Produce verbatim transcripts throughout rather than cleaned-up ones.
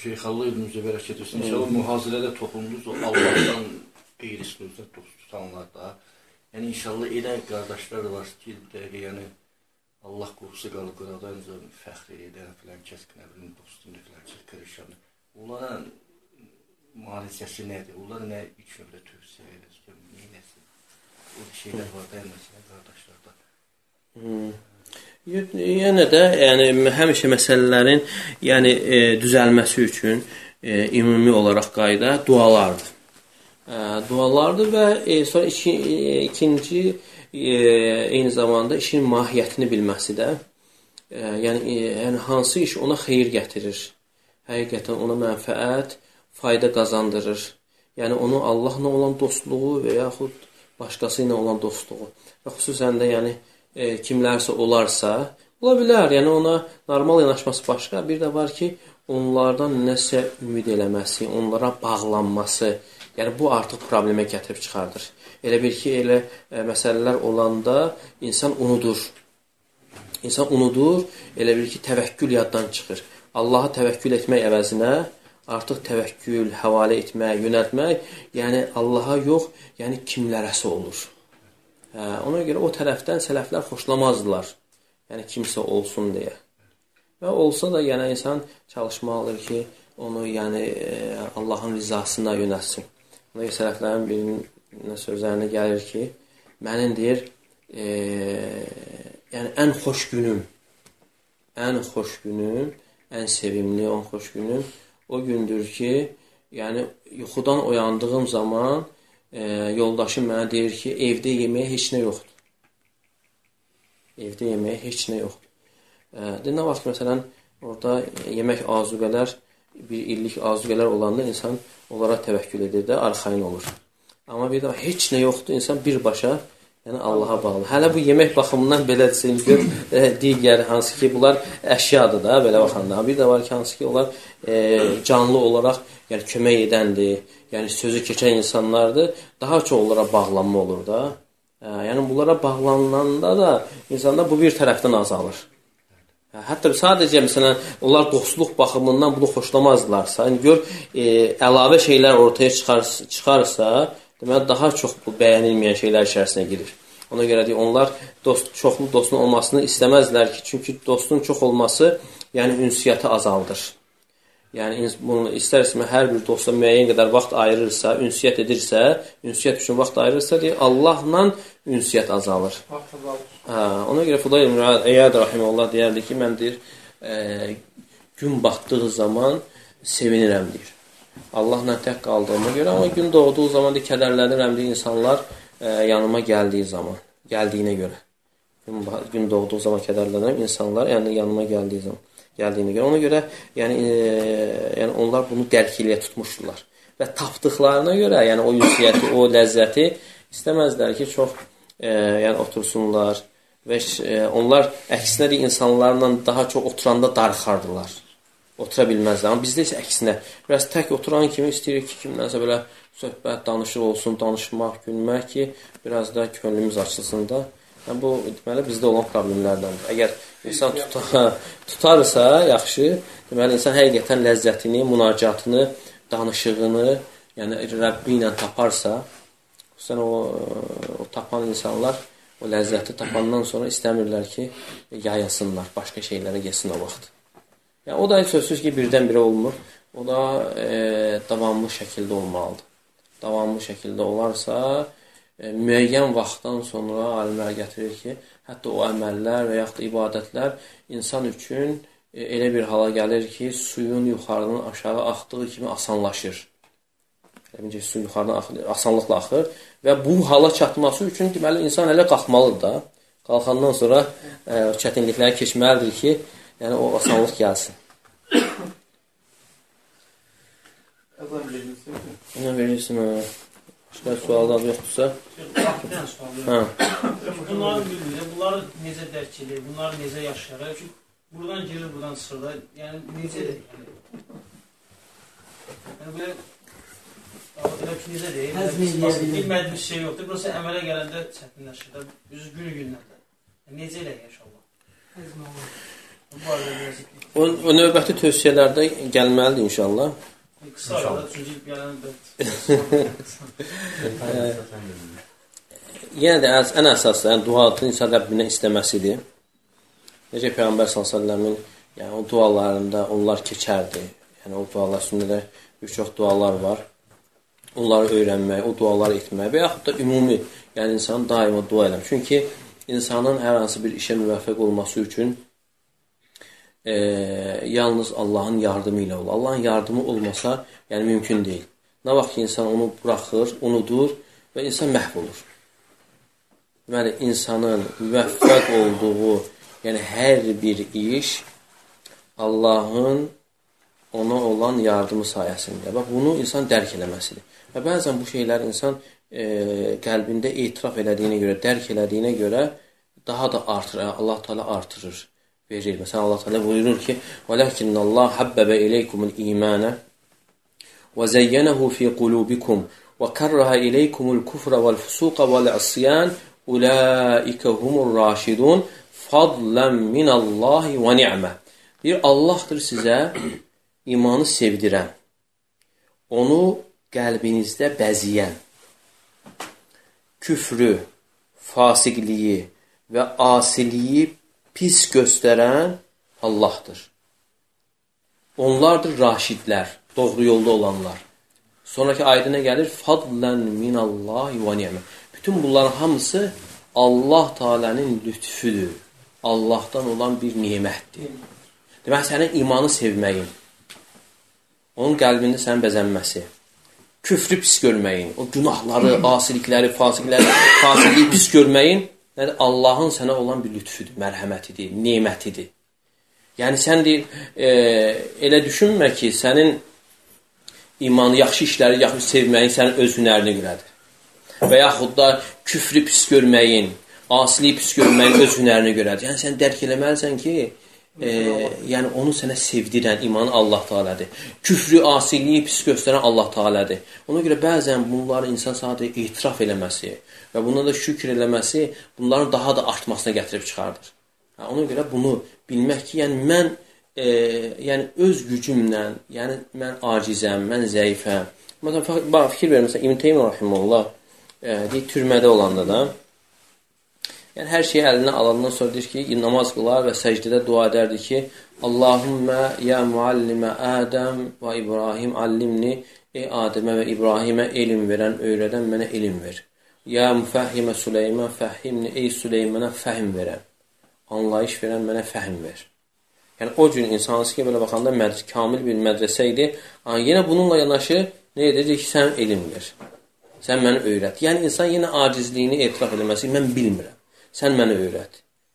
Şeyxallah ilmimizə bərəkət etsin. İnşallah mühazirədə toxundunuz, o Allahdan qeyri-sözdə dost tutanlar da. Yəni inşallah elə qardaşlar var ki, dəqiq, yəni Allah qoxusu qalıb qıradan fəxr edən filan kəs, nə bilim, dostunu filan kəs, qırışanı. Onların müalicəsi nədir? Onlara nə ilk növbədə tövsiyə edir? Neynəsin? O şeylər var da, məsələn, qardaşlarda. Yenə də, yəni, həmişə məsələlərin yəni, e, düzəlməsi üçün e, ümumi olaraq qayda dualardır. E, dualardır və e, sonra iki, e, ikinci e, eyni zamanda işin mahiyyətini bilməsi də, e, yəni, e, yəni hansı iş ona xeyir gətirir, həqiqətən ona mənfəət, fayda qazandırır. Yəni onu Allahla olan dostluğu və yaxud başqası ilə olan dostluğu və xüsusən də yəni e, kimlərsə olarsa, ola bilər. Yəni ona normal yanaşması başqa, bir də var ki, onlardan nəsə ümid eləməsi, onlara bağlanması, yəni bu artıq problemə gətirib çıxardır. Elə bir ki, elə e, məsələlər olanda insan unudur. İnsan unudur, elə bir ki, təvəkkül yaddan çıxır. Allaha təvəkkül etmək əvəzinə artıq təvəkkül, həvalə etmək, yönəltmək, yəni Allaha yox, yəni kimlərəsə olur. Hə, ona görə o tərəfdən sələflər xoşlamazdılar. Yəni kimsə olsun deyə. Və olsa da yəni insan çalışmalıdır ki, onu yəni Allahın rizasına yönəlsin. Ona görə sələflərin birinin sözlərinə gəlir ki, mənim deyir, e, yəni ən xoş günüm, ən xoş günüm, ən sevimli, ən xoş günüm o gündür ki, yəni yuxudan oyandığım zaman e, yoldaşım mənə deyir ki, evdə yeməyə heç nə yoxdur. Evdə yeməyə heç nə yoxdur. E, nə vaxt məsələn, orada yemək azuqələr, bir illik azuqələr olanda insan onlara təvəkkül edir də, arxayın olur. Amma bir də heç nə yoxdur, insan birbaşa yəni Allaha bağlı. Hələ bu yemək baxımından belə desin, gör, e, digər hansı ki, bunlar əşyadır da, belə baxanda. Bir də var ki, hansı ki, onlar e, canlı olaraq yəni, kömək edəndir, yəni sözü keçən insanlardır, daha çox onlara bağlanma olur da. E, yəni bunlara bağlananda da insanda bu bir tərəfdən azalır. E, hətta sadəcə, məsələn, onlar dostluq baxımından bunu xoşlamazlarsa, yəni gör, e, əlavə şeylər ortaya çıxar, çıxarsa, deməli, daha çox bu bəyənilməyən şeylər içərisinə girir. Ona görə deyək, onlar dost, çoxlu dostun olmasını istəməzlər ki, çünki dostun çox olması, yəni ünsiyyəti azaldır. Yəni, bunu istər-istəmə hər bir dostla müəyyən qədər vaxt ayırırsa, ünsiyyət edirsə, ünsiyyət üçün vaxt ayırırsa, deyək, Allahla ünsiyyət azalır. Hə, ona görə Fudayl ibn İyad rahimehullah deyərdi ki, mən deyir, e, gün batdığı zaman sevinirəm, deyir. Allahla tək qaldığıma görə, amma gün doğduğu zaman deyir, kədərlənirəm, deyir, insanlar e, yanıma gəldiyi zaman, gəldiyinə görə. Gün, gün doğduğu zaman kədərlənirəm, insanlar yəni yanıma gəldiyi zaman, gəldiyinə görə. Ona görə yəni, e, yəni onlar bunu dərk eləyə tutmuşdular. Və tapdıqlarına görə, yəni o ünsiyyəti, o ləzzəti istəməzlər ki, çox e, yəni otursunlar və e, onlar əksinə deyir, insanlarla daha çox oturanda darıxardılar. Otura bilməzlər. Amma bizdə isə əksinə, biraz tək oturan kimi istəyirik ki, kimdənsə belə söhbət, danışıq olsun, danışmaq, gülmək ki, biraz da könlümüz açılsın da. Yəni, bu, deməli, bizdə olan problemlərdəndir. Əgər insan tuta, tutarsa, yaxşı, deməli, insan həqiqətən ləzzətini, münacatını, danışığını, yəni Rəbbi ilə taparsa, xüsusən o, o tapan insanlar o ləzzəti tapandan sonra istəmirlər ki, yayasınlar, başqa şeylərə geçsin o vaxt. Yəni, o da sözsüz ki, birdən-birə olmur. O da e, davamlı şəkildə olmalıdır. Davamlı şəkildə olarsa, e, müəyyən vaxtdan sonra alimlər gətirir ki, hətta o əməllər və yaxud da ibadətlər insan üçün e, elə bir hala gəlir ki, suyun yuxarıdan aşağı axdığı kimi asanlaşır. Deməli, su yuxarıdan axır, asanlıqla axır və bu hala çatması üçün deməli, insan hələ qalxmalıdır da. Qalxandan sonra e, çətinlikləri keçməlidir ki, yəni o asanlıq gəlsin. Əzəm verilsin. Nə verilsin? Başqa suallar yoxdursa? Hə. Bunları bilmir, bunları necə dərk edir, bunları necə yaşayır? Çünki buradan gelir, buradan çıxır da, yəni necədir? Yəni belə, elə ki, necə deyil? Bilmədiyimiz şey yoxdur. Burası əmələ gələndə çətinləşir də, üzü günü gündən də. Necə elə yaşarlar? Bu arada biraz O, o növbəti tövsiyələrdə gəlməlidir inşallah. qısa arada çünki gələn də Yenə də ən əsaslı, yəni duanın insan Rəbbindən istəməsidir. Necə Peyğəmbər sallallahu əleyhi və səlləmin yəni o dualarında onlar keçərdi. Yəni o dualar üstündə bir çox dualar var. Onları öyrənmək, o duaları etmək və yaxud da ümumi, yəni insan daima dua eləmək. Çünki insanın hər hansı bir işə müvəffəq olması üçün e, yalnız Allahın yardımı ilə olur. Allahın yardımı olmasa, yəni mümkün deyil. Nə vaxt ki, insan onu buraxır, unudur və insan məhv olur. Deməli, insanın müvəffəq olduğu, yəni hər bir iş Allahın ona olan yardımı sayəsində. Bax, bunu insan dərk eləməsidir. Və bəzən bu şeylər insan e, qəlbində etiraf elədiyinə görə, dərk elədiyinə görə daha da artırır. Allah Teala artırır, verir. Məsələn, Allah Teala buyurur ki: "Velakinna Allah habbebe ileykumul imane ve zeyyenehu fi kulubikum ve kerraha ileykumul kufra vel fusuqa vel isyan ulaika humur raşidun fadlan minallahi ve ni'me." Bir Allahdır sizə imanı sevdirən, onu qəlbinizdə bəziyən, küfrü, fasiqliyi və asiliyi pis göstərən Allahdır. Onlardır raşidlər, doğru yolda olanlar. Sonraki ayədə nə gəlir? Fadlan minallahi və ni'mə. Bütün bunların hamısı Allah Teala'nın lütfüdür. Allahdan olan bir nemətdir. Demək, sənin imanı sevməyin, onun qəlbində sənin bəzənməsi, küfrü pis görməyin, o günahları, asilikləri, fasiqləri, fasiqliyi pis görməyin, nədir? Allahın sənə olan bir lütfüdür, mərhəmətidir, nemətidir. Yəni, sən deyir, e, elə düşünmə ki, sənin imanı, yaxşı işləri, yaxşı sevməyin sənin öz hünərinə görədir. Və yaxud da küfrü pis görməyin, asiliyi pis görməyin öz hünərinə görədir. Yəni, sən dərk eləməlisən ki, E, yəni onu sənə sevdirən imanı Allah Teala'dır. Küfrü, asiliyi pis göstərən Allah Teala'dır. Ona görə bəzən bunları insan sadəcə etiraf eləməsi və buna da şükür eləməsi bunların daha da artmasına gətirib çıxardır. Ona görə bunu bilmək ki, yəni mən e, yəni öz gücümlə, yəni mən acizəm, mən zəifəm. Məsələn, bax fikir verin, məsələn İbn Teymiyyə rahimehullah e, deyir, türmədə olanda da yəni, hər şeyi əlinə alandan sonra deyir ki, namaz qılar və səcdədə dua edərdi ki, Allahümmə ya muallimə Ədəm və İbrahim allimni, ey Adəmə və İbrahimə elm verən, öyrədən mənə elm ver. Ya müfəhhimə Süleymən fəhhimni, ey Süleymənə fəhim verən, anlayış verən mənə fəhim ver. Yəni, o gün insanız ki, belə baxanda mədr kamil bir mədrəsə idi, yenə bununla yanaşı nə edəcək ki, sən elm ver, sən məni öyrət. Yəni, insan yenə acizliyini etiraf edilməsi, mən bilmirəm. Sən mənə öyrət.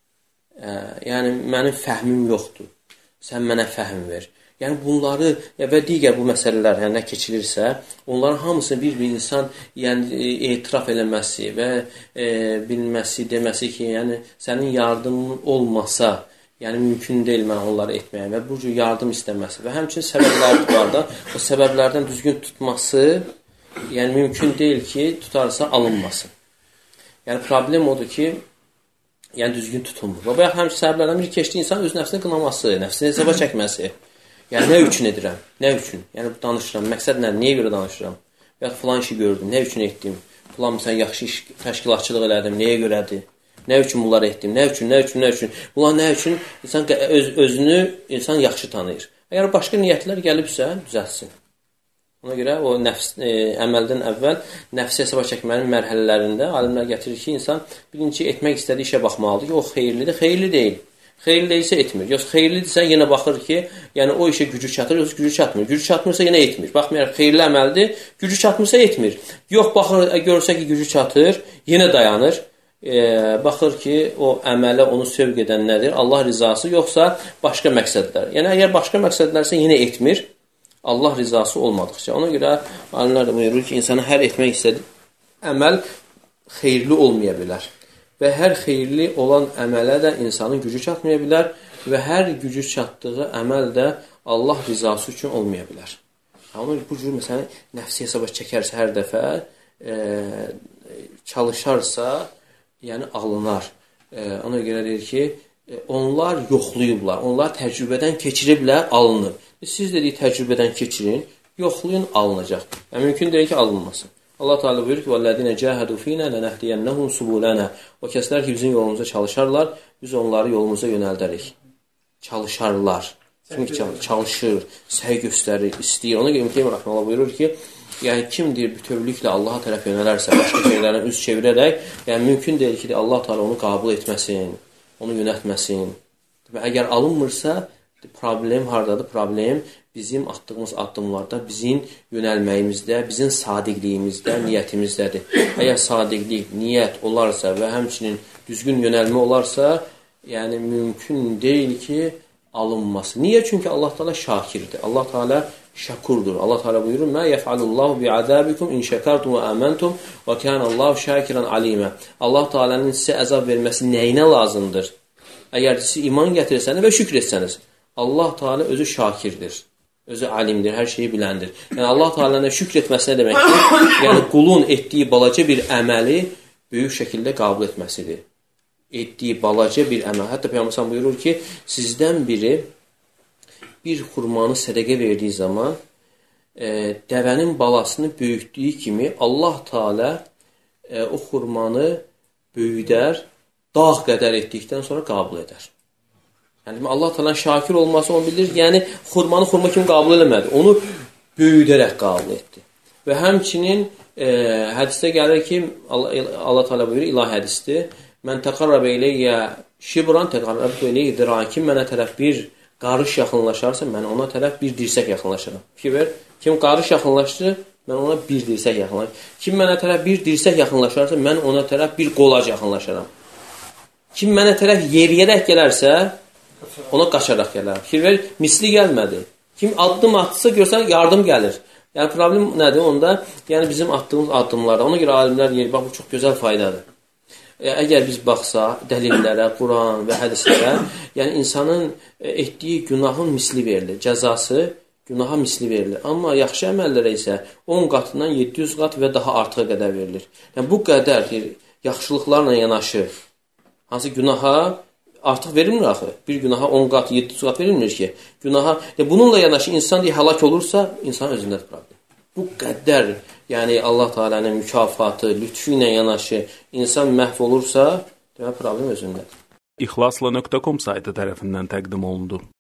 Ə, yəni, mənim fəhmim yoxdur. Sən mənə fəhm ver. Yəni, bunları və digər bu məsələlər yəni, nə keçilirsə, onların hamısını bir-bir insan yəni, etiraf eləməsi və e, bilməsi, deməsi ki, yəni, sənin yardımın olmasa, yəni, mümkün deyil mən onları etməyəm və bu cür yardım istəməsi və həmçinin səbəblər var da, o səbəblərdən düzgün tutması, yəni, mümkün deyil ki, tutarsa alınmasın. Yəni, problem odur ki, yəni düzgün tutulmur. Və bayaq həmçə səbəblərdən biri keçdi insan öz nəfsini qınaması, nəfsini hesaba çəkməsi. Yəni nə üçün edirəm? Nə üçün? Yəni danışıram. Məqsəd nədir? Niyə görə danışıram? Və ya filan işi gördüm. Nə üçün etdim? Filan məsələn yaxşı iş, təşkilatçılıq elədim. Nəyə görədir? Nə üçün bunları etdim? Nə üçün? Nə üçün? Nə üçün? Bunlar nə üçün? İnsan öz, özünü insan yaxşı tanıyır. Əgər başqa niyyətlər gəlibsə, düzəltsin. Ona görə o nəfs, e, əməldən əvvəl nəfsi hesaba çəkmənin mərhələlərində alimlər gətirir ki, insan birinci etmək istədiyi işə baxmalıdır ki, o xeyirlidir, xeyirli deyil. Xeyirli deyilsə etmir. Yox, xeyirlidirsə yenə baxır ki, yəni o işə gücü çatır, yox gücü çatmır. Gücü çatmırsa yenə etmir. Baxmayaraq xeyirli əməldir, gücü çatmırsa etmir. Yox, baxır, görsə ki, gücü çatır, yenə dayanır. E, baxır ki, o əmələ onu sövq edən nədir? Allah rizası, yoxsa başqa məqsədlər. Yəni, əgər başqa məqsədlərsə yenə etmir. Allah rizası olmadıqca. Ona görə alimlər də buyurur ki, insana hər etmək istədiyi əməl xeyirli olmaya bilər. Və hər xeyirli olan əmələ də insanın gücü çatmaya bilər və hər gücü çatdığı əməl də Allah rizası üçün olmaya bilər. Ona bu cür məsələn nəfsi hesaba çəkərsə hər dəfə e, çalışarsa, yəni alınar. E, ona görə deyir ki, onlar yoxlayıblar, onlar təcrübədən keçiriblər, alınır. Siz dedik təcrübədən keçirin, yoxlayın, alınacaq. Yəni, mümkün deyil ki, alınmasın. Allah Teala buyurur ki, وَالَّذِينَ جَاهَدُوا فِينَا لَنَهْدِيَنَّهُمْ سُبُولَنَا O kəslər ki, bizim yolumuza çalışarlar, biz onları yolumuza yönəldərik. Çalışarlar. Çünki çalışır, səy göstərir, istəyir. Ona görə İmam Rəhməllah buyurur ki, yəni kimdir bütövlüklə Allaha tərəf yönələrsə, başqa şeylərdən üz çevirərək, yəni mümkün deyil ki, Allah Teala onu qəbul etməsin, onu yönətməsin. Və əgər alınmırsa, problem hardadır? Problem bizim atdığımız addımlarda, bizim yönəlməyimizdə, bizim sadiqliyimizdə, niyyətimizdədir. Əgər sadiqlik, niyyət olarsa və həmçinin düzgün yönəlmə olarsa, yəni mümkün deyil ki, alınması. Niyə? Çünki Allah Teala şakirdir. Allah Teala şakurdur. Allah Teala buyurur: "Mə yef'alullahu bi'azabikum in şekertum və amantum və kanallahu şakiran alima." Allah Teala'nın sizə əzab verməsi nəyinə lazımdır? Əgər siz iman gətirsəniz və şükr etsəniz, Allah Teala özü şakirdir. Özü alimdir, hər şeyi biləndir. Yəni Allah Teala'na şükr etməsi nə deməkdir? Yəni qulun etdiyi balaca bir əməli böyük şəkildə qəbul etməsidir. Etdiyi balaca bir əməl. Hətta Peyğəmbər buyurur ki, sizdən biri bir xurmanı sədəqə verdiyi zaman e, dəvənin balasını böyütdüyü kimi Allah Teala e, o xurmanı böyüdər, dağ qədər etdikdən sonra qəbul edər. Yəni Allah Teala şakir olması onu bilir. Yəni xurmanı xurma kimi qəbul eləmədi. Onu böyüdərək qəbul etdi. Və həmçinin e, hədisdə gəlir ki, Allah, Allah Teala buyurur, ilahi hədisdir. Mən təqarrabə iləyyə şibran təqarrabə iləyyə diran. Kim mənə tərəf bir qarış yaxınlaşarsa, mən ona tərəf bir dirsək yaxınlaşaram. Fikir ver. Kim qarış yaxınlaşır, mən ona bir dirsək yaxınlaşaram. Kim mənə tərəf bir dirsək yaxınlaşarsa, mən ona tərəf bir qolac yaxınlaşaram. Kim mənə tərəf yeriyərək gələrsə, ona qaçaraq gələr. Fikir ver, misli gəlmədi. Kim addım atsa görsən, yardım gəlir. Yəni problem nədir onda? Yəni bizim attığımız addımlarda. Ona görə alimlər deyir, bax bu çox gözəl faydadır. Əgər biz baxsa dəlillərə, Quran və hədislərə, yəni insanın etdiyi günahın misli verilir, cəzası günaha misli verilir. Amma yaxşı əməllərə isə on qatından yeddi yüz qat və daha artığa qədər verilir. Yəni bu qədər yaxşılıqlarla yanaşı, hansı günaha artıq verilmir axı. Bir günaha on qat, yeddi yüz qat verilmir ki. Günaha, yəni bununla yanaşı insan deyə həlak olursa, insan özündədir problem. Bu qədər, yəni Allah Teala'nın mükafatı, lütfü ilə yanaşı insan məhv olursa, demək problem özündədir. İxlasla nöqtə com saytı tərəfindən təqdim olundu.